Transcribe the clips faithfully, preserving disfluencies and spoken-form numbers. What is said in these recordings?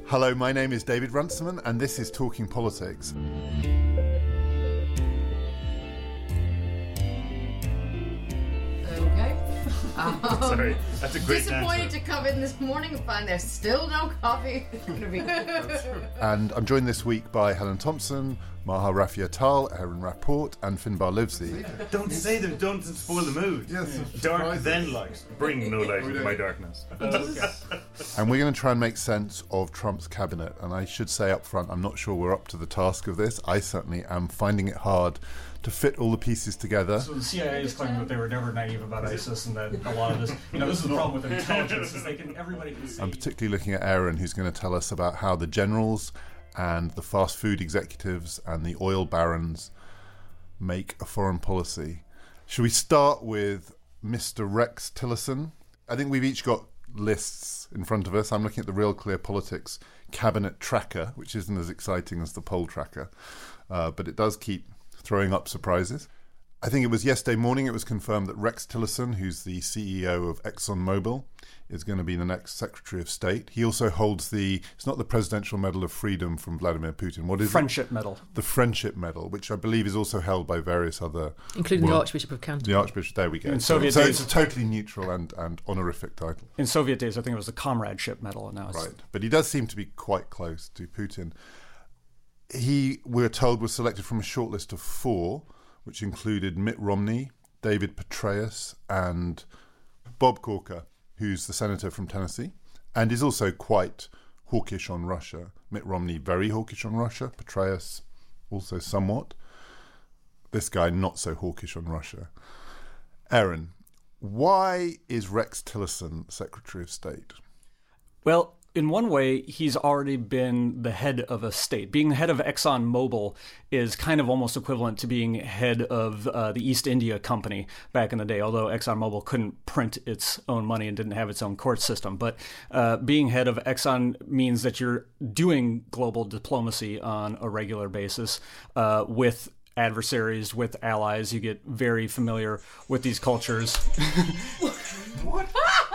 Hello, my name is David Runciman, and this is Talking Politics. Um, Sorry, that's a great disappointed answer. to come in this morning and find there's still no coffee. It's going to be And I'm joined this week by Helen Thompson, Maha Rafia Tal, Aaron Rapport, and Finbar Livesey. Don't say them, don't spoil the mood. Yes, Dark then light. Bring no light into my darkness. And we're going to try and make sense of Trump's cabinet. And I should say up front, I'm not sure we're up to the task of this. I certainly am finding it hard to fit all the pieces together. So the C I A is claiming that they were never naive about ISIS, and that a lot of this, you know, this is the problem with intelligence, is they can, everybody can see. I'm particularly looking at Aaron, who's going to tell us about how the generals and the fast food executives and the oil barons make a foreign policy. Should we start with Mister Rex Tillerson? I think we've each got lists in front of us. I'm looking at the Real Clear Politics Cabinet Tracker, which isn't as exciting as the poll tracker, uh, but it does keep throwing up surprises. I think it was yesterday morning it was confirmed that Rex Tillerson, who's the C E O of ExxonMobil, is going to be the next Secretary of State. He also holds the, it's not the Presidential Medal of Freedom from Vladimir Putin. What is Friendship it? Medal. The Friendship Medal, which I believe is also held by various other... Including well, the Archbishop of Canterbury. The Archbishop, there we go. In So, Soviet so days- it's a totally neutral and, and honorific title. In Soviet days, I think it was the Comradeship Medal, and now it's... Right, but he does seem to be quite close to Putin. He, we're told, was selected from a shortlist of four, which included Mitt Romney, David Petraeus, and Bob Corker, who's the senator from Tennessee, and is also quite hawkish on Russia. Mitt Romney, very hawkish on Russia. Petraeus, also somewhat. This guy, not so hawkish on Russia. Aaron, why is Rex Tillerson Secretary of State? Well, in one way, he's already been the head of a state. Being the head of ExxonMobil is kind of almost equivalent to being head of uh, the East India Company back in the day, although ExxonMobil couldn't print its own money and didn't have its own court system. But uh, being head of Exxon means that you're doing global diplomacy on a regular basis uh, with adversaries, with allies. You get very familiar with these cultures. What?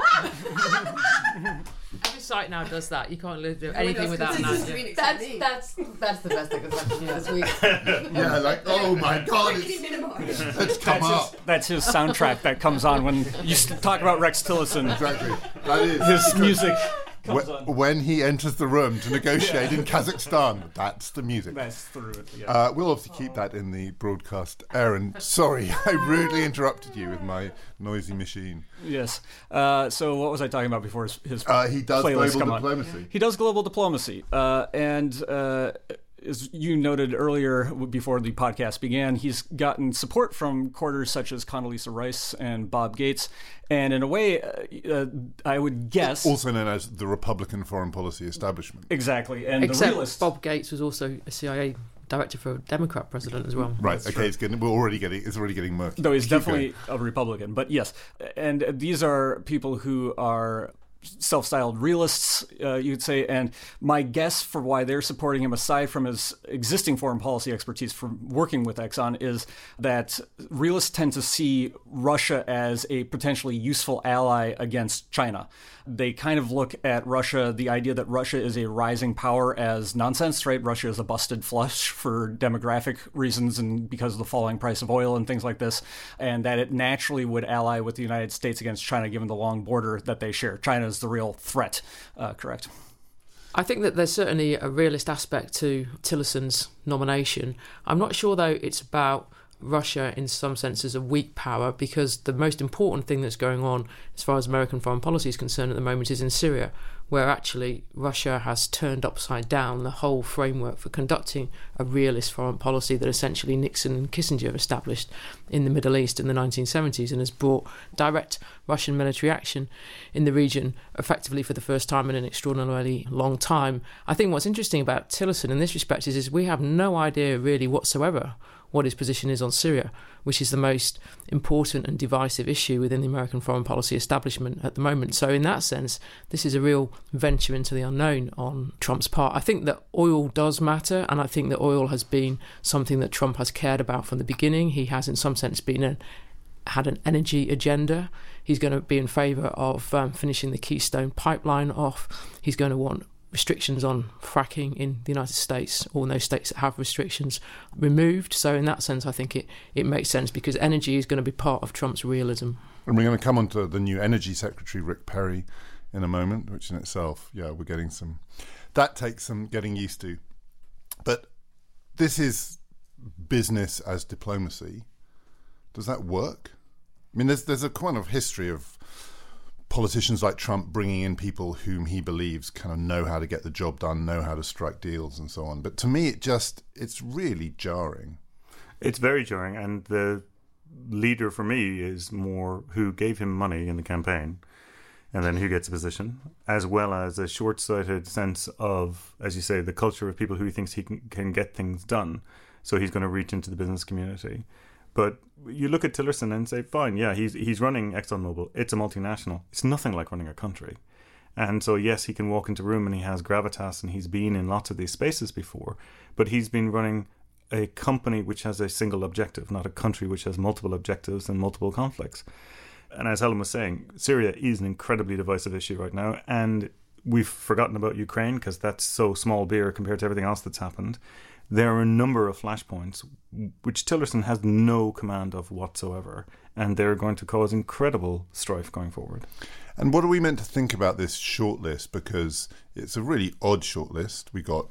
Every site now does that. You can't do anything without an idea. that's, that's, that's the best thing that's happened to me this week. Yeah, like, oh my God, it's, it's come That's up. his, that's his soundtrack that comes on when you s- talk about Rex Tillerson. Exactly. That is. His music comes Wh- on. When he enters the room to negotiate in Kazakhstan, that's the music. That's through it. Yeah. Uh, we'll obviously keep that in the broadcast. Aaron, sorry, I rudely interrupted you with my noisy machine. Yes. Uh, so what was I talking about before his, his Uh, he does playlist global come on? diplomacy. He does global diplomacy. Uh, and uh, as you noted earlier before the podcast began, he's gotten support from quarters such as Condoleezza Rice and Bob Gates. And in a way, uh, uh, I would guess... Also known as the Republican foreign policy establishment. Exactly. And Except the realists... Bob Gates was also a C I A director for a Democrat president as well. Right, That's okay, true. it's getting, we're already getting, it's already getting murky. Though he's Keep definitely going. a Republican, but yes. And these are people who are self-styled realists, uh, you'd say, and my guess for why they're supporting him, aside from his existing foreign policy expertise from working with Exxon, is that realists tend to see Russia as a potentially useful ally against China. They kind of look at Russia, the idea that Russia is a rising power, as nonsense, right? Russia is a busted flush for demographic reasons and because of the falling price of oil and things like this, and that it naturally would ally with the United States against China given the long border that they share. China is the real threat, uh, correct? I think that there's certainly a realist aspect to Tillerson's nomination. I'm not sure, though, it's about Russia in some sense as a weak power, because the most important thing that's going on as far as American foreign policy is concerned at the moment is in Syria, where actually Russia has turned upside down the whole framework for conducting a realist foreign policy that essentially Nixon and Kissinger established in the Middle East in the nineteen seventies, and has brought direct Russian military action in the region effectively for the first time in an extraordinarily long time. I think what's interesting about Tillerson in this respect is, is we have no idea really whatsoever what his position is on Syria, which is the most important and divisive issue within the American foreign policy establishment at the moment. So in that sense, this is a real venture into the unknown on Trump's part. I think that oil does matter, and I think that oil has been something that Trump has cared about from the beginning. He has in some sense been a had an energy agenda. He's going to be in favour of um, finishing the Keystone pipeline off. He's going to want restrictions on fracking in the United States, or in those states that have restrictions, removed. So in that sense, I think it, it makes sense, because energy is going to be part of Trump's realism. And we're going to come on to the new Energy Secretary, Rick Perry, in a moment, which in itself, yeah, we're getting some... That takes some getting used to. But this is business as diplomacy. Does that work? I mean, there's there's a kind of history of politicians like Trump bringing in people whom he believes kind of know how to get the job done, know how to strike deals and so on. But to me, it just, it's really jarring. It's very jarring. And the leader for me is more who gave him money in the campaign and then who gets a position, as well as a short-sighted sense of, as you say, the culture of people who he thinks he can, can get things done. So he's going to reach into the business community. But you look at Tillerson and say, fine, yeah, he's he's running ExxonMobil. It's a multinational. It's nothing like running a country. And so, yes, he can walk into a room and he has gravitas and he's been in lots of these spaces before. But he's been running a company which has a single objective, not a country which has multiple objectives and multiple conflicts. And as Helen was saying, Syria is an incredibly divisive issue right now. And we've forgotten about Ukraine because that's so small beer compared to everything else that's happened. There are a number of flashpoints which Tillerson has no command of whatsoever, and they're going to cause incredible strife going forward. And what are we meant to think about this shortlist? Because it's a really odd shortlist. We got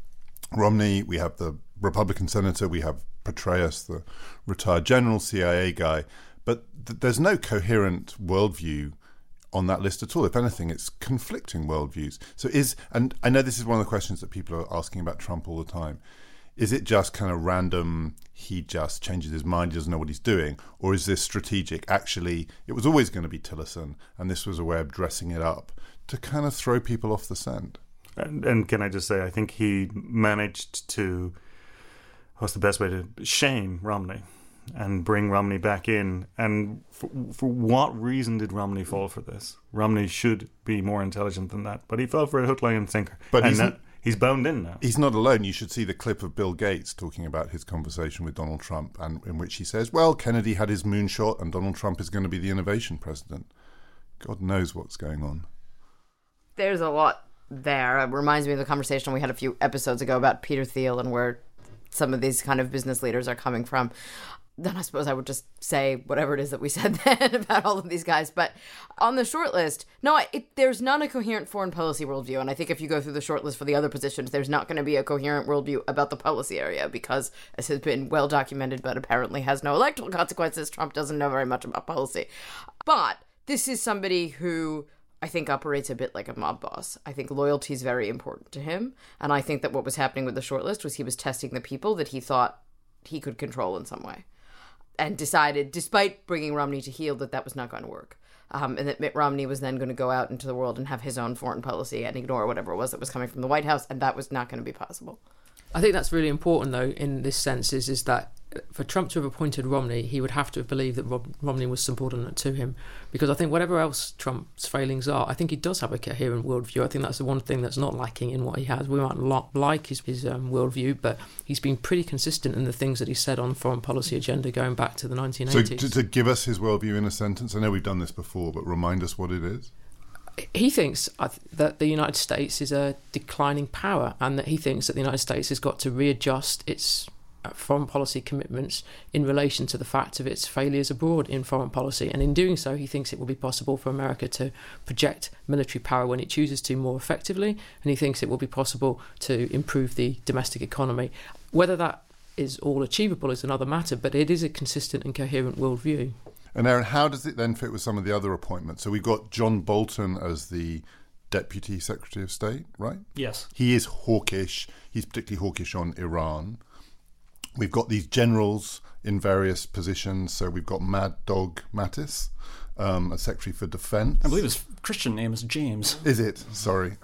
Romney, we have the Republican senator, we have Petraeus, the retired general, C I A guy, but th- there's no coherent worldview on that list at all. If anything, it's conflicting worldviews. So is, and I know this is one of the questions that people are asking about Trump all the time, is it just kind of random, he just changes his mind, he doesn't know what he's doing, or is this strategic? Actually, it was always going to be Tillerson, and this was a way of dressing it up to kind of throw people off the scent. And, and can I just say, I think he managed to, what's the best way to, shame Romney and bring Romney back in. And for, for what reason did Romney fall for this? Romney should be more intelligent than that, but he fell for a hook, line and sinker. But and he's, that, he's bound in now. He's not alone. You should see the clip of Bill Gates talking about his conversation with Donald Trump, and in which he says, well, Kennedy had his moonshot and Donald Trump is going to be the innovation president. God knows what's going on. There's a lot there. It reminds me of the conversation we had a few episodes ago about Peter Thiel and where some of these kind of business leaders are coming from. Then I suppose I would just say whatever it is that we said then about all of these guys. But on the short list, no, it, there's not a coherent foreign policy worldview. And I think if you go through the short list for the other positions, there's not going to be a coherent worldview about the policy area because, as has been well documented, but apparently has no electoral consequences, Trump doesn't know very much about policy. But this is somebody who I think operates a bit like a mob boss. I think loyalty is very important to him. And I think that what was happening with the short list was he was testing the people that he thought he could control in some way. And decided, despite bringing Romney to heel, that that was not going to work. Um, and that Mitt Romney was then going to go out into the world and have his own foreign policy and ignore whatever it was that was coming from the White House. And that was not going to be possible. I think that's really important, though, in this sense, is, is that for Trump to have appointed Romney, he would have to have believed that Rob, Romney was subordinate to him. Because I think whatever else Trump's failings are, I think he does have a coherent worldview. I think that's the one thing that's not lacking in what he has. We might not like his, his um, worldview, but he's been pretty consistent in the things that he said on foreign policy agenda going back to the nineteen eighties. So to, to give us his worldview in a sentence, I know we've done this before, but remind us what it is. He thinks that the United States is a declining power and that he thinks that the United States has got to readjust its foreign policy commitments in relation to the fact of its failures abroad in foreign policy. And in doing so, he thinks it will be possible for America to project military power when it chooses to more effectively, and he thinks it will be possible to improve the domestic economy. Whether that is all achievable is another matter, but it is a consistent and coherent worldview. And Aaron, how does it then fit with some of the other appointments? So we've got John Bolton as the Deputy Secretary of State, right? Yes. He is hawkish. He's particularly hawkish on Iran. We've got these generals in various positions. So we've got Mad Dog Mattis, um, as Secretary for Defense. I believe his Christian name is James. Is it? Sorry.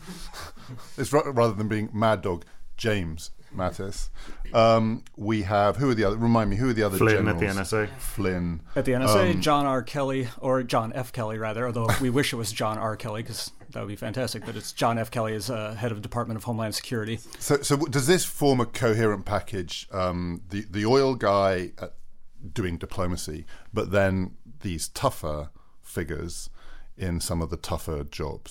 It's ra- rather than being Mad Dog, James Mattis. Um, we have, who are the other, remind me, who are the other Flynn generals? at the N S A. Flynn. At the N S A, Um, John R. Kelly, or John F. Kelly, rather, although we wish it was John R. Kelly, because that would be fantastic, but it's John F. Kelly as uh, head of Department of Homeland Security. So, so does this form a coherent package? Um, the, the oil guy uh, doing diplomacy, but then these tougher figures in some of the tougher jobs?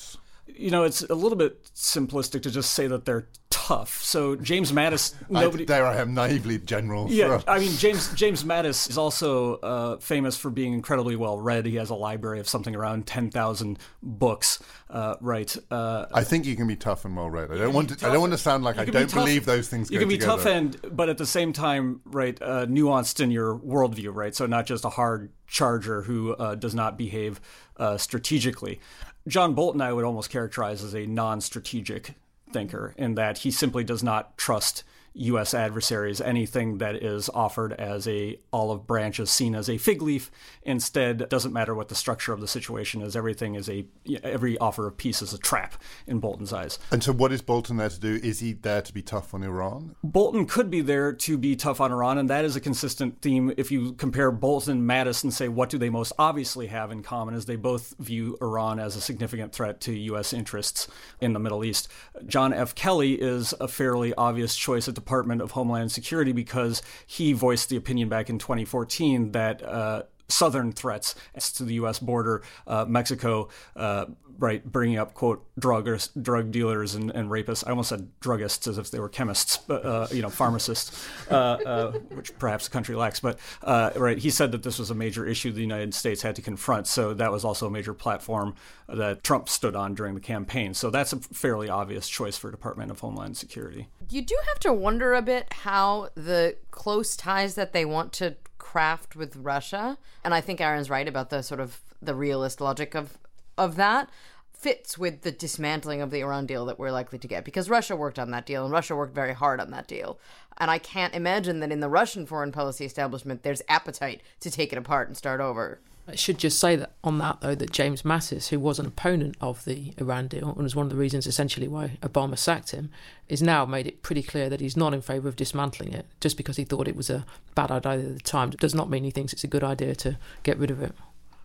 You know, it's a little bit simplistic to just say that they're tough. So James Mattis, nobody. I, there I am, naively general. Yeah, I mean James James Mattis is also uh, famous for being incredibly well read. He has a library of something around ten thousand books. Uh, right. Uh, I think you can be tough and well read. I don't want to. Tough, I don't want to sound like I don't tough, believe those things. You go can be together. tough and, but at the same time, right, uh, nuanced in your worldview. Right. So not just a hard charger who uh, does not behave uh, strategically. John Bolton, I would almost characterize as a non-strategic thinker in that he simply does not trust U S adversaries. Anything that is offered as a olive branch is seen as a fig leaf. Instead, it doesn't matter what the structure of the situation is. Everything is a every offer of peace is a trap in Bolton's eyes. And so, what is Bolton there to do? Is he there to be tough on Iran? Bolton could be there to be tough on Iran, and that is a consistent theme. If you compare Bolton and Mattis and say what do they most obviously have in common, is they both view Iran as a significant threat to U S interests in the Middle East. John F. Kelly is a fairly obvious choice at Department of Homeland Security because he voiced the opinion back in twenty fourteen that uh, southern threats to the U S border, uh, Mexico, uh, right, bringing up, quote, druggers, drug dealers and, and rapists. I almost said druggists as if they were chemists, but, uh, you know, pharmacists, uh, uh, which perhaps the country lacks. But, uh, right, he said that this was a major issue the United States had to confront. So that was also a major platform that Trump stood on during the campaign. So that's a fairly obvious choice for Department of Homeland Security. You do have to wonder a bit how the close ties that they want to craft with Russia, and I think Aaron's right about the sort of the realist logic of of that, fits with the dismantling of the Iran deal that we're likely to get, because Russia worked on that deal and Russia worked very hard on that deal. And I can't imagine that in the Russian foreign policy establishment there's appetite to take it apart and start over. I should just say that on that, though, that James Mattis, who was an opponent of the Iran deal and was one of the reasons essentially why Obama sacked him, is now made it pretty clear that he's not in favour of dismantling it. Just because he thought it was a bad idea at the time does not mean he thinks it's a good idea to get rid of it.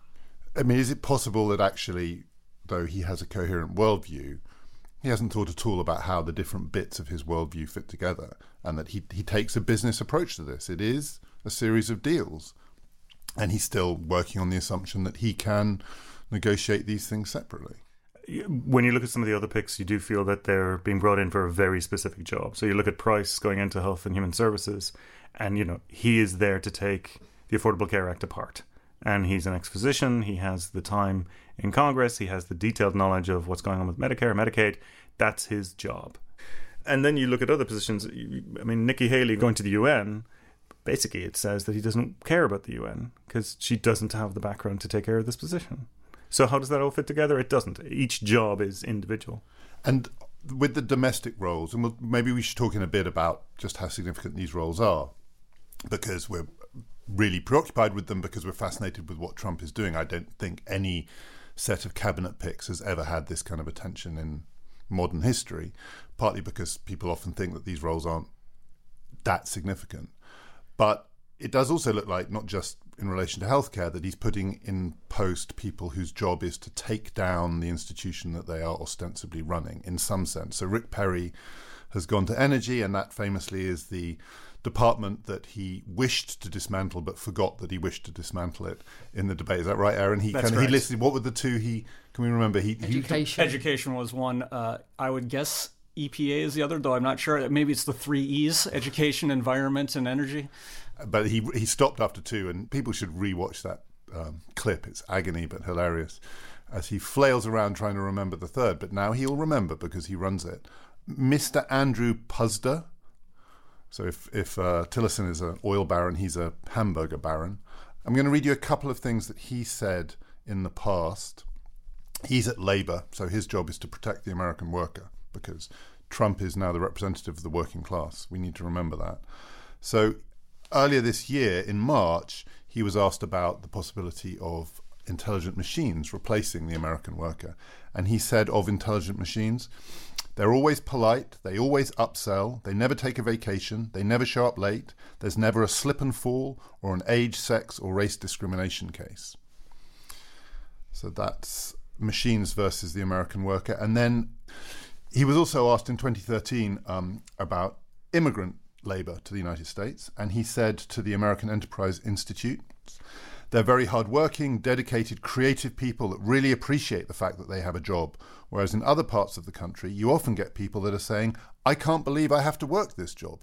I mean, is it possible that actually, though he has a coherent worldview, he hasn't thought at all about how the different bits of his worldview fit together, and that he he takes a business approach to this? It is a series of deals. And he's still working on the assumption that he can negotiate these things separately. When you look at some of the other picks, you do feel that they're being brought in for a very specific job. So you look at Price going into Health and Human Services, and, you know, he is there to take the Affordable Care Act apart. And he's an ex-physician. He has the time in Congress. He has the detailed knowledge of what's going on with Medicare, Medicaid. That's his job. And then you look at other positions. I mean, Nikki Haley going to the U N, basically it says that he doesn't care about the U N because she doesn't have the background to take care of this position. So how does that all fit together? It doesn't. Each job is individual. And with the domestic roles, and we'll, maybe we should talk in a bit about just how significant these roles are, because we're really preoccupied with them because we're fascinated with what Trump is doing. I don't think any set of cabinet picks has ever had this kind of attention in modern history, partly because people often think that these roles aren't that significant. But it does also look like, not just in relation to healthcare, that he's putting in post people whose job is to take down the institution that they are ostensibly running, in some sense. So Rick Perry has gone to energy, and that famously is the department that he wished to dismantle but forgot that he wished to dismantle it in the debate. Is that right, Aaron? He That's kind of, he correct. listed, what were the two he, can we remember? He, Education. Education was one. Uh, I would guess E P A is the other, though I'm not sure. Maybe it's the three E's: education, environment, and energy. He, but he he stopped after two, and people should rewatch that um, clip. It's agony but hilarious as he flails around trying to remember the third. But now he'll remember because he runs it. Mister Andrew Puzder. So if, if uh, Tillerson is an oil baron, he's a hamburger baron. I'm going to read you a couple of things that he said in the past. He's at Labour, so his job is to protect the American worker, because Trump is now the representative of the working class. We need to remember that. So earlier this year, in March, he was asked about the possibility of intelligent machines replacing the American worker. And he said of intelligent machines, they're always polite, they always upsell, they never take a vacation, they never show up late, there's never a slip and fall or an age, sex or race discrimination case. So that's machines versus the American worker. And then he was also asked in twenty thirteen um, about immigrant labour to the United States, and he said to the American Enterprise Institute They're very hardworking, dedicated, creative people that really appreciate the fact that they have a job. Whereas in other parts of the country, you often get people that are saying, I can't believe I have to work this job.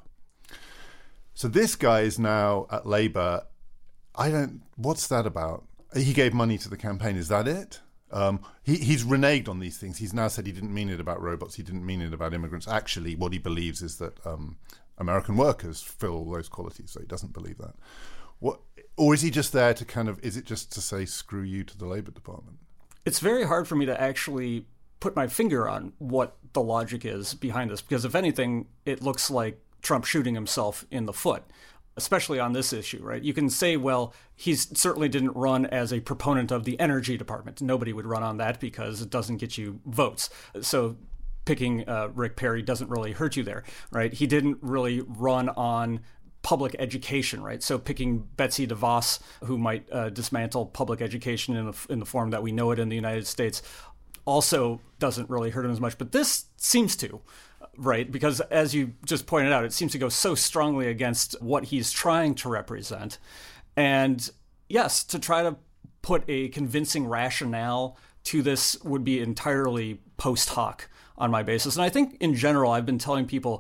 So this guy is now at Labour. I don't, what's that about? He gave money to the campaign. Is that it? Um, he, he's reneged on these things. He's now said he didn't mean it about robots. He didn't mean it about immigrants. Actually, what he believes is that um, American workers fill all those qualities. So he doesn't believe that. What, or is he just there to kind of, is it just to say, screw you to the Labour Department? It's very hard for me to actually put my finger on what the logic is behind this, because if anything, it looks like Trump shooting himself in the foot, especially on this issue, right? You can say, well, he certainly didn't run as a proponent of the energy department. Nobody would run on that because it doesn't get you votes. So picking uh, Rick Perry doesn't really hurt you there, right? He didn't really run on public education, right? So picking Betsy DeVos, who might uh, dismantle public education in the, in the form that we know it in the United States, also doesn't really hurt him as much. But this seems to, right? Because as you just pointed out, it seems to go so strongly against what he's trying to represent. And yes, to try to put a convincing rationale to this would be entirely post hoc on my basis. And I think in general, I've been telling people,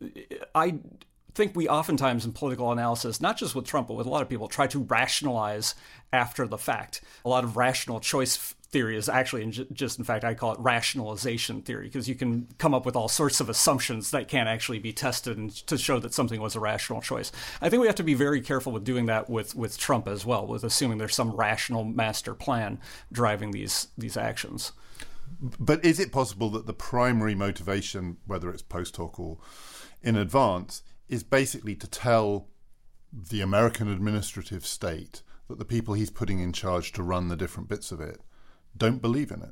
I think we oftentimes in political analysis, not just with Trump, but with a lot of people, try to rationalize after the fact. A lot of rational choice theory is actually just, in fact, I call it rationalization theory, because you can come up with all sorts of assumptions that can't actually be tested and to show that something was a rational choice. I think we have to be very careful with doing that with, with Trump as well, with assuming there's some rational master plan driving these these actions. But is it possible that the primary motivation, whether it's post hoc or in advance, is basically to tell the American administrative state that the people he's putting in charge to run the different bits of it don't believe in it?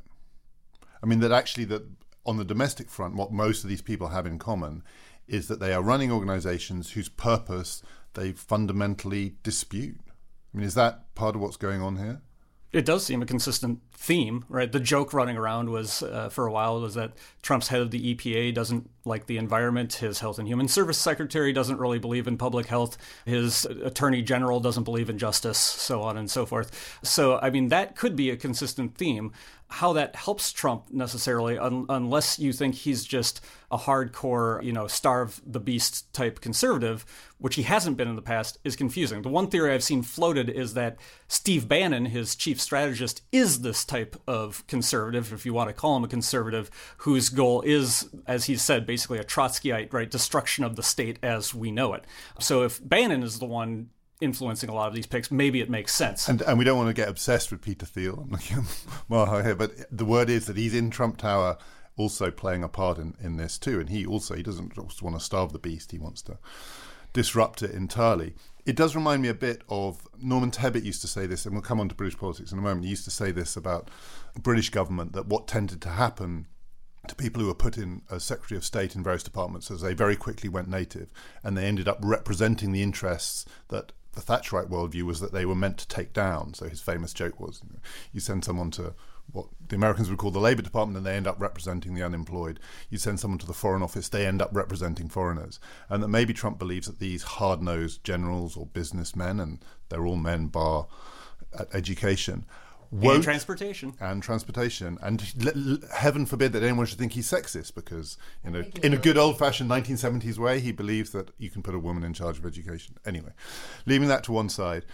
I mean, that actually that on the domestic front, what most of these people have in common is that they are running organizations whose purpose they fundamentally dispute. I mean, is that part of what's going on here? It does seem a consistent theme, right? The joke running around was, uh, for a while, was that Trump's head of the E P A doesn't like the environment. His Health and Human Service Secretary doesn't really believe in public health. His Attorney General doesn't believe in justice, so on and so forth. So, I mean, that could be a consistent theme. How that helps Trump necessarily, un- unless you think he's just a hardcore, you know, starve the beast type conservative, which he hasn't been in the past, is confusing. The one theory I've seen floated is that Steve Bannon, his chief strategist, is this type of conservative, if you want to call him a conservative, whose goal is, as he said, basically a Trotskyite, right, destruction of the state as we know it. So if Bannon is the one influencing a lot of these picks, maybe it makes sense. And and we don't want to get obsessed with Peter Thiel. I'm looking at Maha here, but the word is that he's in Trump Tower also playing a part in, in this too. And he also, he doesn't just want to starve the beast, he wants to disrupt it entirely. It does remind me a bit of, Norman Tebbit used to say this, and we'll come on to British politics in a moment. He used to say this about British government, that what tended to happen to people who were put in as Secretary of State in various departments as they very quickly went native, and they ended up representing the interests that the Thatcherite worldview was that they were meant to take down. So his famous joke was, you know, you send someone to what the Americans would call the Labour Department and they end up representing the unemployed. You send someone to the Foreign Office, they end up representing foreigners. And that maybe Trump believes that these hard-nosed generals or businessmen, and they're all men bar education, and transportation. And transportation. And l- l- heaven forbid that anyone should think he's sexist, because, you know, in a good old-fashioned nineteen seventies way, he believes that you can put a woman in charge of education. Anyway, leaving that to one side,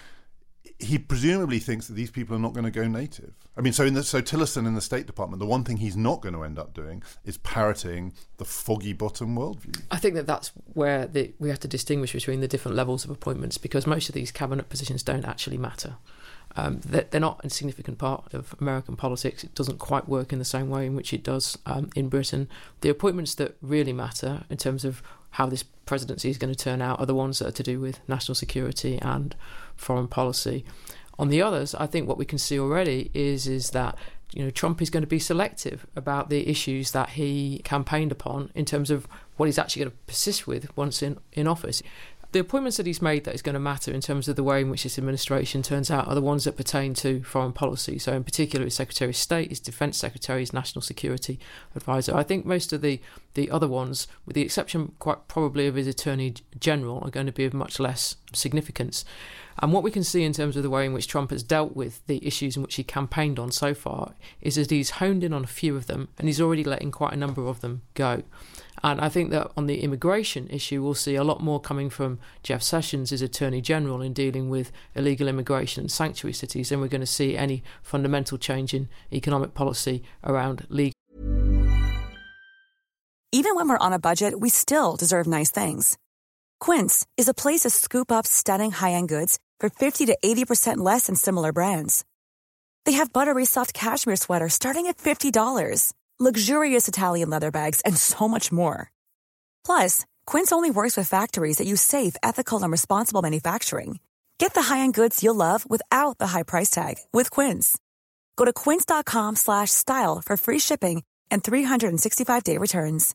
he presumably thinks that these people are not going to go native. I mean, so in the, so Tillerson in the State Department, the one thing he's not going to end up doing is parroting the foggy bottom worldview. I think that that's where the, we have to distinguish between the different levels of appointments, because most of these cabinet positions don't actually matter. Um, they're, they're not a significant part of American politics. It doesn't quite work in the same way in which it does um, in Britain. The appointments that really matter in terms of how this presidency is going to turn out are the ones that are to do with national security and foreign policy. On the others, I think what we can see already is is that, you know, Trump is going to be selective about the issues that he campaigned upon in terms of what he's actually going to persist with once in, in office. The appointments that he's made that is going to matter in terms of the way in which this administration turns out are the ones that pertain to foreign policy. So in particular, his Secretary of State, his Defence Secretary, his National Security Advisor. I think most of the, the other ones, with the exception quite probably of his Attorney General, are going to be of much less significance. And what we can see in terms of the way in which Trump has dealt with the issues in which he campaigned on so far is that he's honed in on a few of them, and he's already letting quite a number of them go. And I think that on the immigration issue, we'll see a lot more coming from Jeff Sessions as Attorney General in dealing with illegal immigration and sanctuary cities than we're going to see any fundamental change in economic policy around legal. Even when we're on a budget, we still deserve nice things. Quince is a place to scoop up stunning high-end goods for fifty to eighty percent less than similar brands. They have buttery soft cashmere sweaters starting at fifty dollars. Luxurious Italian leather bags, and so much more. Plus, Quince only works with factories that use safe, ethical, and responsible manufacturing. Get the high-end goods you'll love without the high price tag with Quince. Go to quince.com slash style for free shipping and three sixty-five day returns.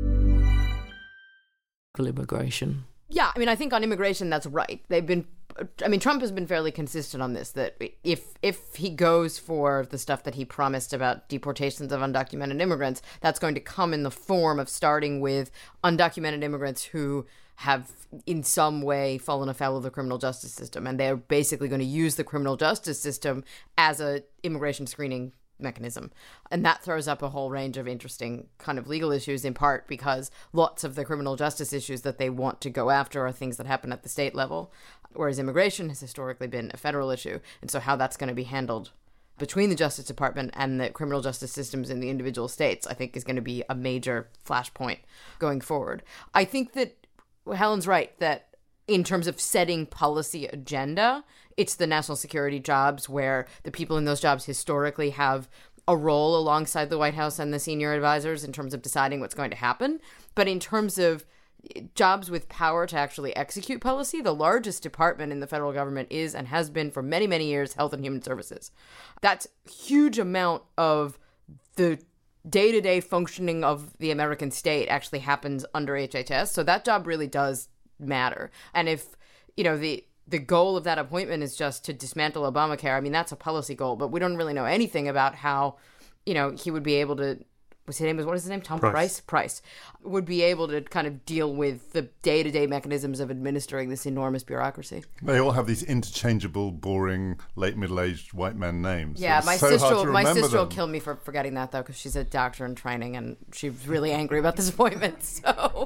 Immigration. Yeah, I mean, I think on immigration, that's right. They've been, I mean, Trump has been fairly consistent on this, that if if he goes for the stuff that he promised about deportations of undocumented immigrants, that's going to come in the form of starting with undocumented immigrants who have in some way fallen afoul of the criminal justice system. And they're basically going to use the criminal justice system as a immigration screening mechanism. And that throws up a whole range of interesting kind of legal issues, in part because lots of the criminal justice issues that they want to go after are things that happen at the state level, whereas immigration has historically been a federal issue. And so how that's going to be handled between the Justice Department and the criminal justice systems in the individual states, I think is going to be a major flashpoint going forward. I think that Helen's right that in terms of setting policy agenda, it's the national security jobs where the people in those jobs historically have a role alongside the White House and the senior advisors in terms of deciding what's going to happen. But in terms of jobs with power to actually execute policy, the largest department in the federal government is and has been for many, many years Health and Human Services. That's a huge amount of the day-to-day functioning of the American state actually happens under H H S. So that job really does matter. And if, you know, the the goal of that appointment is just to dismantle Obamacare, I mean, that's a policy goal, but we don't really know anything about how, you know, he would be able to, what's his name, what is his name? Tom Price. Price? Price. Would be able to kind of deal with the day-to-day mechanisms of administering this enormous bureaucracy. They all have these interchangeable, boring, late middle-aged white men names. Yeah, it's my so sister, hard to my remember sister will them. kill me for forgetting that, though, because she's a doctor in training, and she's really angry about this appointment, so...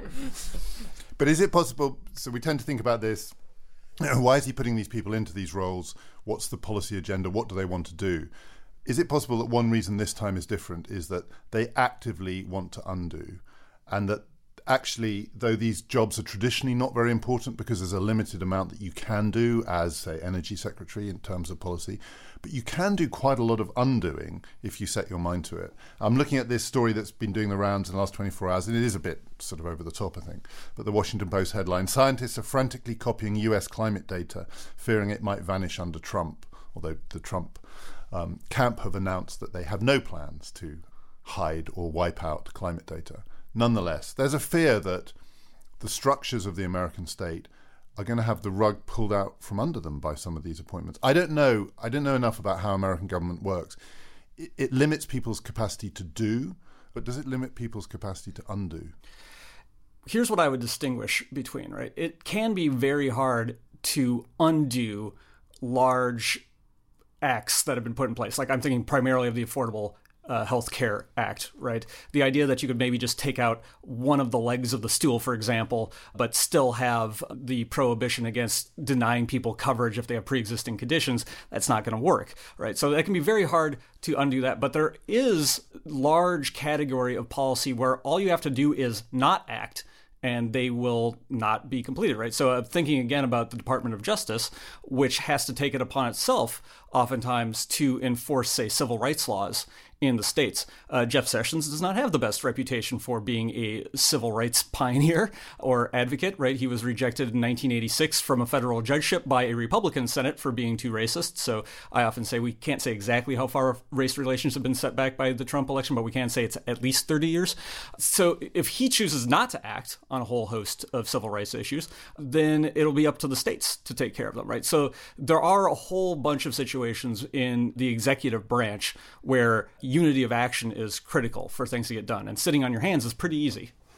But is it possible, so we tend to think about this, you know, why is he putting these people into these roles? What's the policy agenda? What do they want to do? Is it possible that one reason this time is different is that they actively want to undo, and that actually, though these jobs are traditionally not very important because there's a limited amount that you can do as, say, Energy Secretary in terms of policy, but you can do quite a lot of undoing if you set your mind to it. I'm looking at this story that's been doing the rounds in the last twenty-four hours, and it is a bit sort of over the top, I think. But the Washington Post headline, scientists are frantically copying U S climate data, fearing it might vanish under Trump, although the Trump um, camp have announced that they have no plans to hide or wipe out climate data. Nonetheless, there's a fear that the structures of the American state are going to have the rug pulled out from under them by some of these appointments. I don't know. I don't know enough about how American government works. It, it limits people's capacity to do, but does it limit people's capacity to undo? Here's what I would distinguish between, right? It can be very hard to undo large acts that have been put in place. Like I'm thinking primarily of the Affordable Uh, Health Care Act, right? The idea that you could maybe just take out one of the legs of the stool, for example, but still have the prohibition against denying people coverage if they have pre-existing conditions, that's not going to work, right? So that can be very hard to undo that. But there is large category of policy where all you have to do is not act, and they will not be completed, right? So uh, thinking again about the Department of Justice, which has to take it upon itself oftentimes to enforce, say, civil rights laws in the states. Uh, Jeff Sessions does not have the best reputation for being a civil rights pioneer or advocate, right? He was rejected in nineteen eighty-six from a federal judgeship by a Republican Senate for being too racist. So I often say we can't say exactly how far race relations have been set back by the Trump election, but we can say it's at least thirty years. So if he chooses not to act on a whole host of civil rights issues, then it'll be up to the states to take care of them, right? So there are a whole bunch of situations in the executive branch where unity of action is critical for things to get done. And sitting on your hands is pretty easy.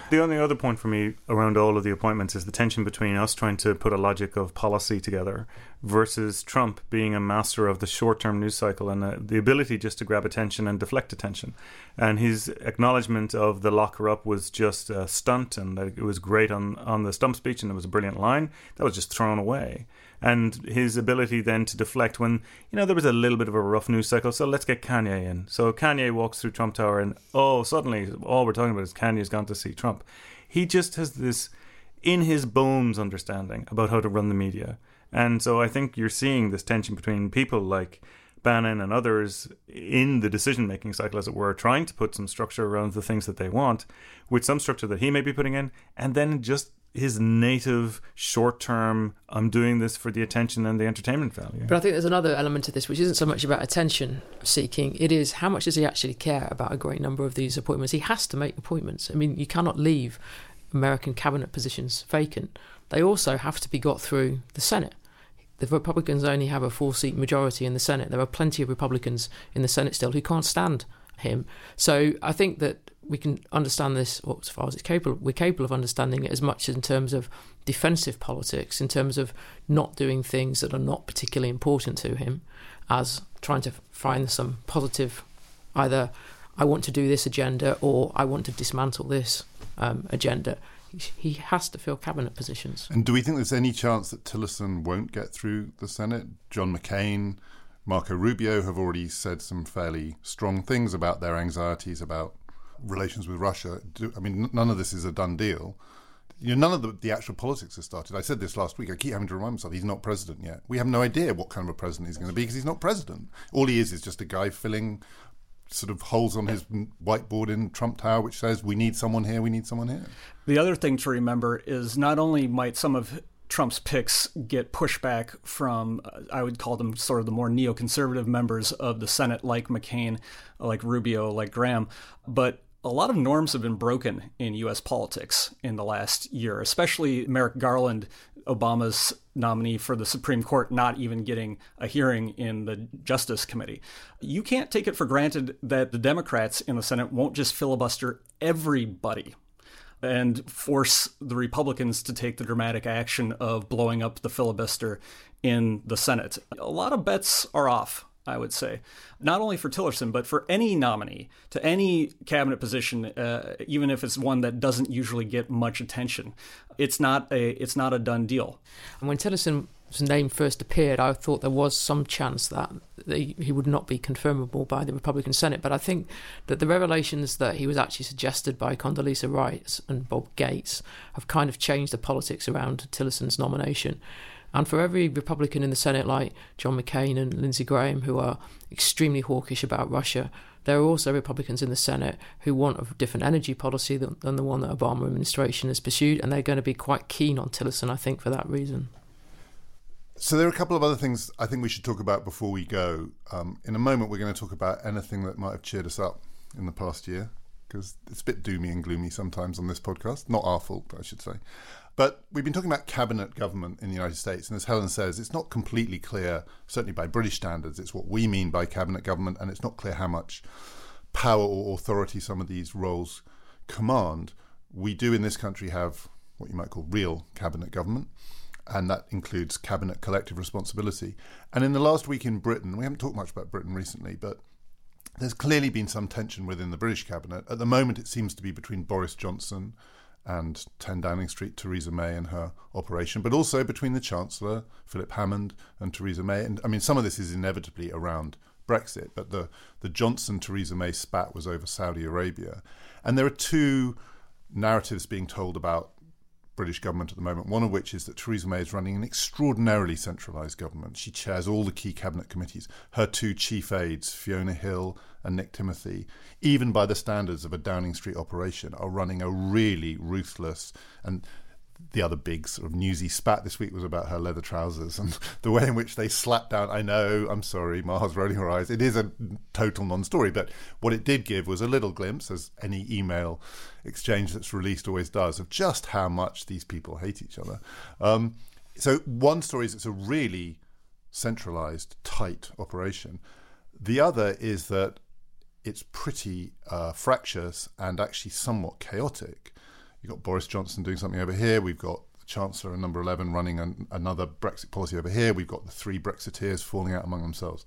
The only other point for me around all of the appointments is the tension between us trying to put a logic of policy together versus Trump being a master of the short-term news cycle and uh, the ability just to grab attention and deflect attention. And his acknowledgement of the lock her up was just a stunt, and it was great on, on the stump speech, and it was a brilliant line. That was just thrown away. And his ability then to deflect when, you know, there was a little bit of a rough news cycle, so let's get Kanye in. So Kanye walks through Trump Tower and, oh, suddenly all we're talking about is Kanye's gone to see Trump. He just has this in his bones understanding about how to run the media. And so I think you're seeing this tension between people like Bannon and others in the decision-making cycle, as it were, trying to put some structure around the things that they want, with some structure that he may be putting in, and then just his native short-term, I'm doing this for the attention and the entertainment value. But I think there's another element to this, which isn't so much about attention seeking. It is, how much does he actually care about a great number of these appointments? He has to make appointments. I mean, you cannot leave American cabinet positions vacant. They also have to be got through the Senate. The Republicans only have a four-seat majority in the Senate. There are plenty of Republicans in the Senate still who can't stand him. So I think that we can understand this, or as far as it's capable, we're capable of understanding it as much in terms of defensive politics, in terms of not doing things that are not particularly important to him, as trying to find some positive, either I want to do this agenda or I want to dismantle this um, agenda. He has to fill cabinet positions. And do we think there's any chance that Tillerson won't get through the Senate? John McCain, Marco Rubio have already said some fairly strong things about their anxieties about relations with Russia. Do, I mean, none of this is a done deal. You know, none of the, the actual politics has started. I said this last week. I keep having to remind myself he's not president yet. We have no idea what kind of a president he's going to be because he's not president. All he is is just a guy filling sort of holes on his whiteboard in Trump Tower which says we need someone here, we need someone here. The other thing to remember is not only might some of Trump's picks get pushback from, uh, I would call them sort of the more neoconservative members of the Senate, like McCain, like Rubio, like Graham, but a lot of norms have been broken in U S politics in the last year, especially Merrick Garland, Obama's nominee for the Supreme Court, not even getting a hearing in the Justice Committee. You can't take it for granted that the Democrats in the Senate won't just filibuster everybody and force the Republicans to take the dramatic action of blowing up the filibuster in the Senate. A lot of bets are off, I would say, not only for Tillerson, but for any nominee to any cabinet position, uh, even if it's one that doesn't usually get much attention. It's not a it's not a done deal. And when Tillerson's name first appeared, I thought there was some chance that he would not be confirmable by the Republican Senate. But I think that the revelations that he was actually suggested by Condoleezza Rice and Bob Gates have kind of changed the politics around Tillerson's nomination. And for every Republican in the Senate, like John McCain and Lindsey Graham, who are extremely hawkish about Russia, there are also Republicans in the Senate who want a different energy policy than, than the one that Obama administration has pursued, and they're going to be quite keen on Tillerson, I think, for that reason. So there are a couple of other things I think we should talk about before we go. Um, in a moment, we're going to talk about anything that might have cheered us up in the past year, because it's a bit doomy and gloomy sometimes on this podcast. Not our fault, I should say. But we've been talking about cabinet government in the United States, and as Helen says, it's not completely clear, certainly by British standards, it's what we mean by cabinet government, and it's not clear how much power or authority some of these roles command. We do in this country have what you might call real cabinet government, and that includes cabinet collective responsibility. And in the last week in Britain, we haven't talked much about Britain recently, but there's clearly been some tension within the British cabinet. At the moment, it seems to be between Boris Johnson and ten Downing Street, Theresa May and her operation, but also between the Chancellor, Philip Hammond, and Theresa May. And I mean, some of this is inevitably around Brexit, but the, the Johnson-Theresa May spat was over Saudi Arabia. And there are two narratives being told about British government at the moment, one of which is that Theresa May is running an extraordinarily centralised government. She chairs all the key cabinet committees. Her two chief aides, Fiona Hill and Nick Timothy, even by the standards of a Downing Street operation, are running a really ruthless, and the other big sort of newsy spat this week was about her leather trousers and the way in which they slapped down. I know, I'm sorry, Maha's rolling her eyes. It is a total non-story, but what it did give was a little glimpse, as any email exchange that's released always does, of just how much these people hate each other. Um, so one story is it's a really centralised, tight operation. The other is that it's pretty uh, fractious and actually somewhat chaotic. You've got Boris Johnson doing something over here. We've got the Chancellor and Number eleven running an, another Brexit policy over here. We've got the three Brexiteers falling out among themselves.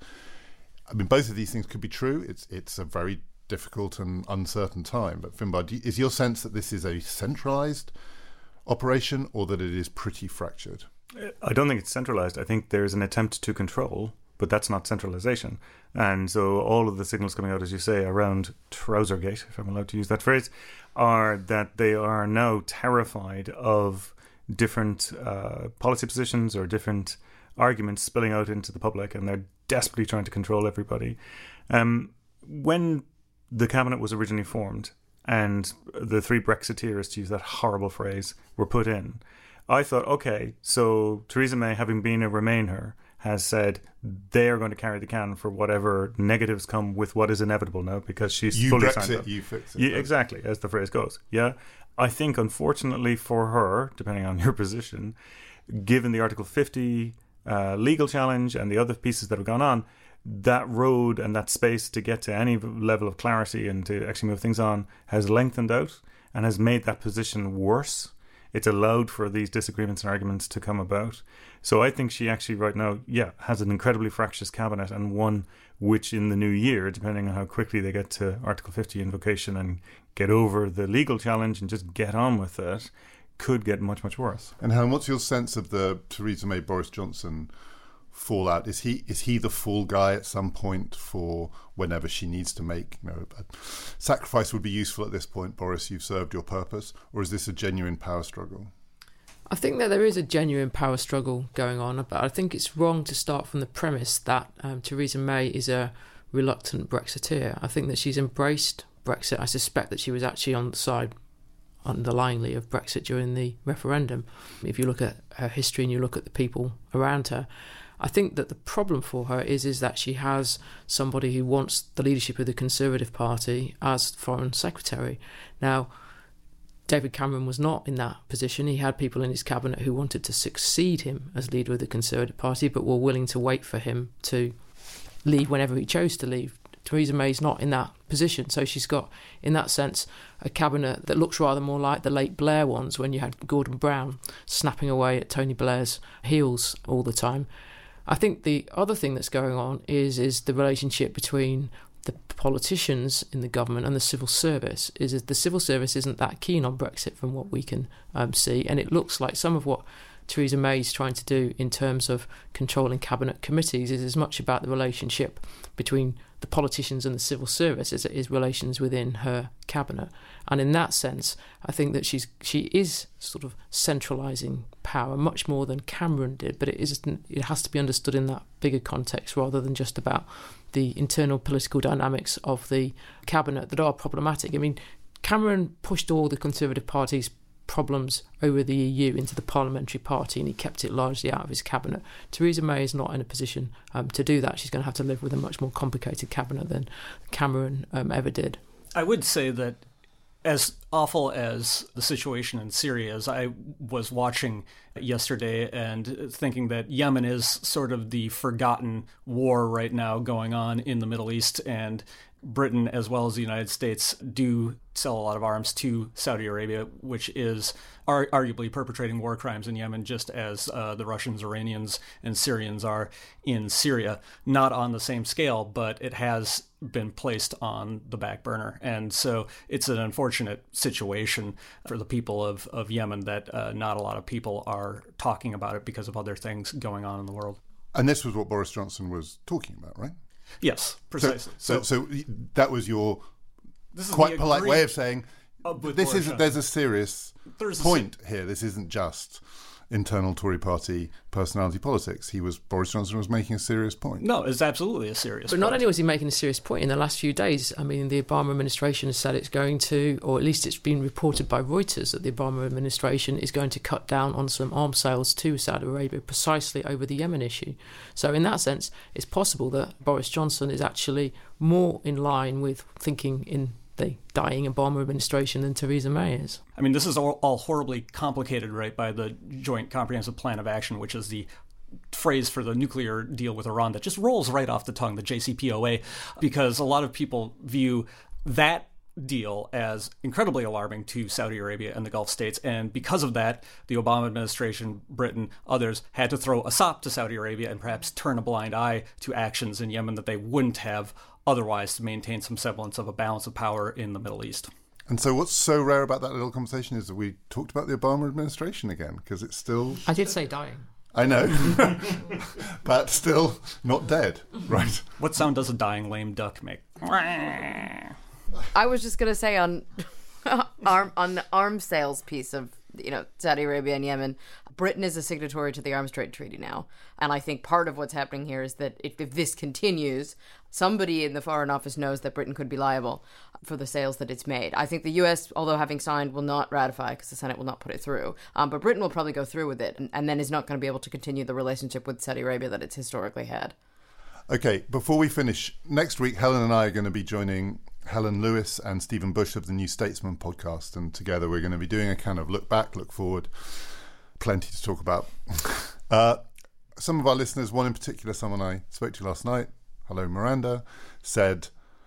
I mean, both of these things could be true. It's it's a very difficult and uncertain time. But Finbar, do you, is your sense that this is a centralised operation or that it is pretty fractured? I don't think it's centralised. I think there's an attempt to control, but that's not centralisation. And so all of the signals coming out, as you say, around Trousergate, if I'm allowed to use that phrase, are that they are now terrified of different uh, policy positions or different arguments spilling out into the public, and they're desperately trying to control everybody. Um, when the cabinet was originally formed and the three Brexiteers, to use that horrible phrase, were put in, I thought, okay, so Theresa May, having been a Remainer, has said they are going to carry the can for whatever negatives come with what is inevitable now, because she's you fully Brexit, signed up. You fix it. Yeah, exactly, as the phrase goes. Yeah, I think, unfortunately for her, depending on your position, given the Article fifty uh, legal challenge and the other pieces that have gone on, that road and that space to get to any level of clarity and to actually move things on has lengthened out and has made that position worse. It's allowed for these disagreements and arguments to come about. So I think she actually right now, yeah, has an incredibly fractious cabinet, and one which in the new year, depending on how quickly they get to Article fifty invocation and get over the legal challenge and just get on with it, could get much, much worse. And Helen, what's your sense of the Theresa May, Boris Johnson fallout? Is he is he the fall guy at some point for whenever she needs to make, you know, a sacrifice would be useful at this point? Boris, you've served your purpose, or is this a genuine power struggle? I think that there is a genuine power struggle going on, but I think it's wrong to start from the premise that um, Theresa May is a reluctant Brexiteer. I think that she's embraced Brexit. I suspect that she was actually on the side underlyingly of Brexit during the referendum. If you look at her history and you look at the people around her, I think that the problem for her is is that she has somebody who wants the leadership of the Conservative Party as Foreign Secretary. Now, David Cameron was not in that position. He had people in his cabinet who wanted to succeed him as leader of the Conservative Party, but were willing to wait for him to leave whenever he chose to leave. Theresa May's not in that position, so she's got, in that sense, a cabinet that looks rather more like the late Blair ones, when you had Gordon Brown snapping away at Tony Blair's heels all the time. I think the other thing that's going on is is the relationship between the politicians in the government and the civil service. Is that the civil service isn't that keen on Brexit from what we can um, see, and it looks like some of what Theresa May is trying to do in terms of controlling cabinet committees is as much about the relationship between the politicians and the civil service as it is relations within her cabinet. And in that sense, I think that she's she is sort of centralising power much more than Cameron did, but it is it has to be understood in that bigger context rather than just about the internal political dynamics of the cabinet that are problematic. I mean, Cameron pushed all the Conservative Party's problems over the E U into the parliamentary party, and he kept it largely out of his cabinet. Theresa May is not in a position um, to do that. She's going to have to live with a much more complicated cabinet than Cameron um, ever did. I would say that as awful as the situation in Syria is, I was watching yesterday and thinking that Yemen is sort of the forgotten war right now going on in the Middle East, and Britain, as well as the United States, do sell a lot of arms to Saudi Arabia, which is ar- arguably perpetrating war crimes in Yemen, just as uh, the Russians, Iranians, and Syrians are in Syria. Not on the same scale, but it has been placed on the back burner. And so it's an unfortunate situation for the people of, of Yemen that uh, not a lot of people are talking about it because of other things going on in the world. And this was what Boris Johnson was talking about, right? Yes, precisely. So, so, so that was your this is quite polite way of saying this is there's a serious there's point a, here. This isn't just internal Tory party personality politics. He was Boris Johnson was making a serious point. No, it's absolutely a serious but point. But not only was he making a serious point, in the last few days, I mean, the Obama administration has said it's going to, or at least it's been reported by Reuters, that the Obama administration is going to cut down on some arms sales to Saudi Arabia precisely over the Yemen issue. So in that sense, it's possible that Boris Johnson is actually more in line with thinking in the dying Obama administration than Theresa May is. I mean, this is all, all horribly complicated, right, by the Joint Comprehensive Plan of Action, which is the phrase for the nuclear deal with Iran that just rolls right off the tongue, the J C P O A, because a lot of people view that deal as incredibly alarming to Saudi Arabia and the Gulf states. And because of that, the Obama administration, Britain, others had to throw a sop to Saudi Arabia and perhaps turn a blind eye to actions in Yemen that they wouldn't have otherwise to maintain some semblance of a balance of power in the Middle East. And so what's so rare about that little conversation is that we talked about the Obama administration again, because it's still... I did say dying. I know, but still not dead, right? What sound does a dying lame duck make? I was just gonna say on arm on the arms sales piece of you know Saudi Arabia and Yemen, Britain is a signatory to the Arms Trade Treaty now, and I think part of what's happening here is that if, if this continues, somebody in the Foreign Office knows that Britain could be liable for the sales that it's made. I think the U S, although having signed, will not ratify because the Senate will not put it through, um, but Britain will probably go through with it, and, and then is not going to be able to continue the relationship with Saudi Arabia that it's historically had. Okay, before we finish, next week Helen and I are going to be joining Helen Lewis and Stephen Bush of the New Statesman podcast, and together we're going to be doing a kind of look back, look forward, plenty to talk about. Uh, some of our listeners, one in particular, someone I spoke to last night, hello Miranda, said,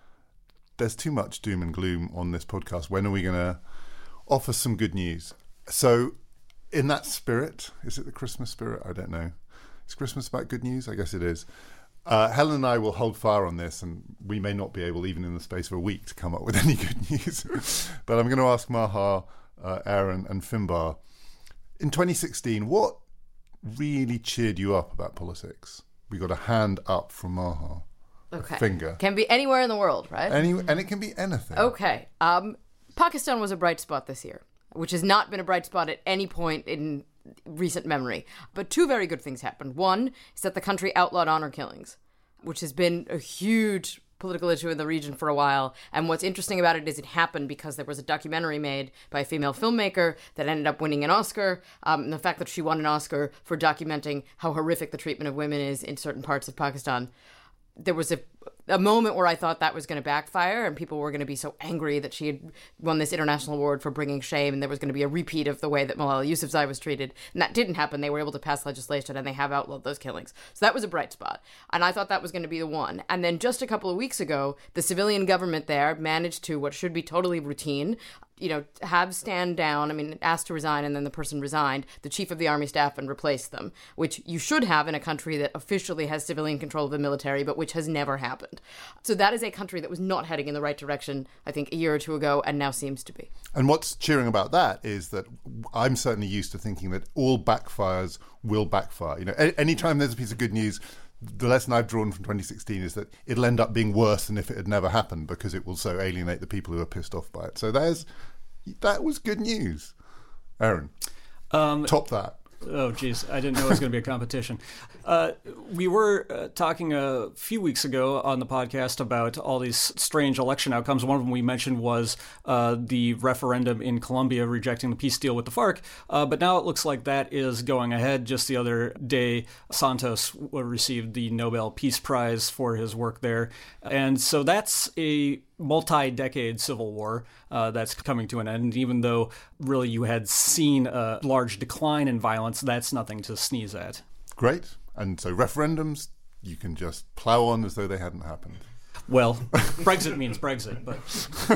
there's too much doom and gloom on this podcast. When are we going to offer some good news? So in that spirit, is it the Christmas spirit? I don't know. Is Christmas about good news? I guess it is. Uh, Helen and I will hold fire on this, and we may not be able, even in the space of a week, to come up with any good news. But I'm going to ask Maha, uh, Aaron and Finbar, in twenty sixteen, what really cheered you up about politics? We got a hand up from Maha. Okay. A finger. Can be anywhere in the world, right? Any, and it can be anything. Okay. Um, Pakistan was a bright spot this year, which has not been a bright spot at any point in recent memory. But two very good things happened. One is that the country outlawed honor killings, which has been a huge political issue in the region for a while. And what's interesting about it is it happened because there was a documentary made by a female filmmaker that ended up winning an Oscar. Um, and the fact that she won an Oscar for documenting how horrific the treatment of women is in certain parts of Pakistan. There was a a moment where I thought that was going to backfire and people were going to be so angry that she had won this international award for bringing shame, and there was going to be a repeat of the way that Malala Yousafzai was treated. And that didn't happen. They were able to pass legislation and they have outlawed those killings. So that was a bright spot. And I thought that was going to be the one. And then just a couple of weeks ago, the civilian government there managed to, what should be totally routine, you know, have stand down, I mean, asked to resign, and then the person resigned, the chief of the army staff, and replaced them, which you should have in a country that officially has civilian control of the military, but which has never happened. So that is a country that was not heading in the right direction, I think, a year or two ago, and now seems to be. And what's cheering about that is that I'm certainly used to thinking that all backfires will backfire. You know, any time there's a piece of good news, the lesson I've drawn from twenty sixteen is that it'll end up being worse than if it had never happened, because it will so alienate the people who are pissed off by it. So there's that was good news. Aaron, um, top that. Oh, geez. I didn't know it was going to be a competition. Uh, we were uh, talking a few weeks ago on the podcast about all these strange election outcomes. One of them we mentioned was uh, the referendum in Colombia rejecting the peace deal with the FARC. Uh, but now it looks like that is going ahead. Just the other day, Santos received the Nobel Peace Prize for his work there. And so that's a multi-decade civil war uh, that's coming to an end. Even though really you had seen a large decline in violence, that's nothing to sneeze at. Great. And so referendums, you can just plough on as though they hadn't happened. Well, Brexit means Brexit, but...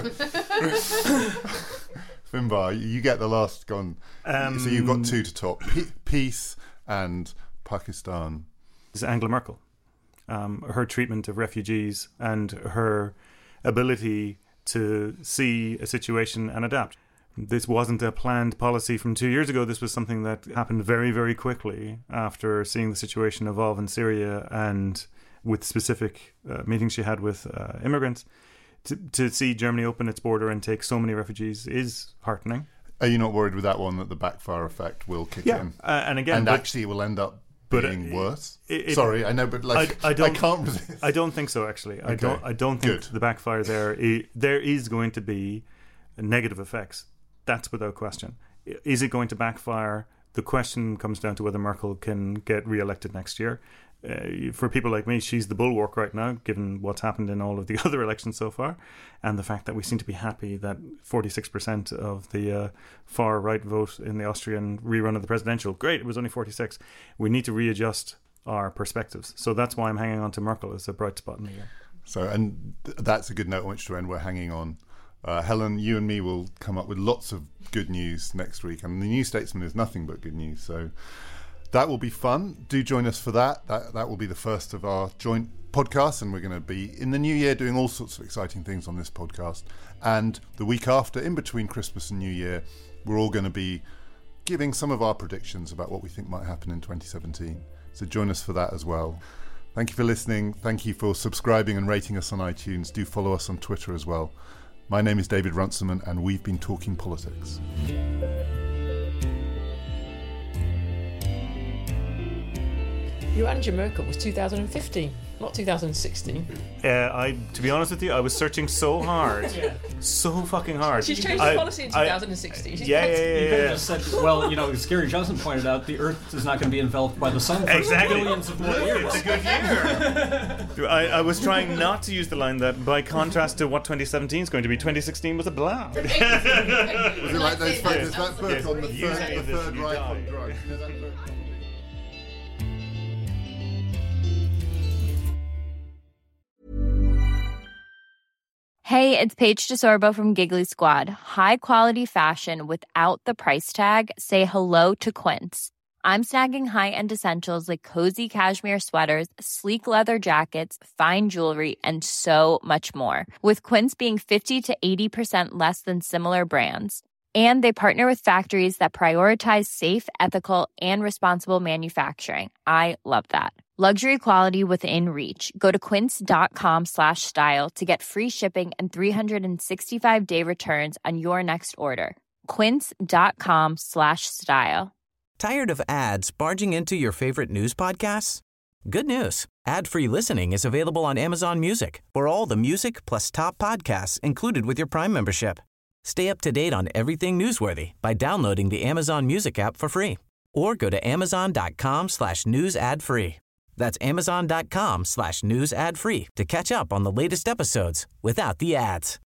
Finbar, you get the last gone. Um, so you've got two to top. P- peace and Pakistan. It's Angela Merkel. Um, her treatment of refugees and her ability to see a situation and adapt. This wasn't a planned policy from two years ago. This was something that happened very, very quickly after seeing the situation evolve in Syria, and with specific uh, meetings she had with uh, immigrants. To, to see Germany open its border and take so many refugees is heartening. Are you not worried with that one that the backfire effect will kick yeah. in? Uh, and again, and but, actually it will end up but being it, worse? It, it, Sorry, I know, but like I, I, don't, I can't resist. I don't think so, actually. Okay. I don't I don't think Good. the backfire there, it, there is going to be negative effects. That's without question. Is it going to backfire? The question comes down to whether Merkel can get re-elected next year. Uh, for people like me, she's the bulwark right now, given what's happened in all of the other elections so far, and the fact that we seem to be happy that forty-six percent of the uh, far-right vote in the Austrian rerun of the presidential, great, it was only forty-six. We need to readjust our perspectives. So that's why I'm hanging on to Merkel as a bright spot in the year. So, and th- that's a good note on which to end. We're hanging on Uh, Helen, you and me will come up with lots of good news next week, and the New Statesman is nothing but good news. So that will be fun. Do join us for that. That that will be the first of our joint podcasts, and we're going to be in the new year doing all sorts of exciting things on this podcast. And the week after, in between Christmas and New Year, we're all going to be giving some of our predictions about what we think might happen in twenty seventeen. So join us for that as well. Thank you for listening. Thank you for subscribing and rating us on iTunes. Do follow us on Twitter as well. My name is David Runciman, and we've been talking politics. Your Angela Merkel was two thousand fifteen, not two thousand sixteen. Uh, I, to be honest with you, I was searching so hard, yeah. so fucking hard. She's changed I, the policy in two thousand sixteen. I, yeah, yeah, yeah, You could yeah. have just said, well, you know, as Gary Johnson pointed out, the Earth is not going to be enveloped by the sun for Exactly. billions of more years. It's a good year. I, I was trying not to use the line that, by contrast to what twenty seventeen is going to be, twenty sixteen was a blow. Was it like those, there's that book Yes. on the Use third, any the of this third and you right die. on drugs? You know that book? Hey, it's Paige DeSorbo from Giggly Squad. High quality fashion without the price tag. Say hello to Quince. I'm snagging high-end essentials like cozy cashmere sweaters, sleek leather jackets, fine jewelry, and so much more. With Quince being fifty to eighty percent less than similar brands. And they partner with factories that prioritize safe, ethical, and responsible manufacturing. I love that. Luxury quality within reach. Go to quince.com slash style to get free shipping and three sixty-five day returns on your next order. Quince.com slash style. Tired of ads barging into your favorite news podcasts? Good news. Ad-free listening is available on Amazon Music for all the music plus top podcasts included with your Prime membership. Stay up to date on everything newsworthy by downloading the Amazon Music app for free or go to amazon.com slash news ad free. That's amazon.com slash news ad free to catch up on the latest episodes without the ads.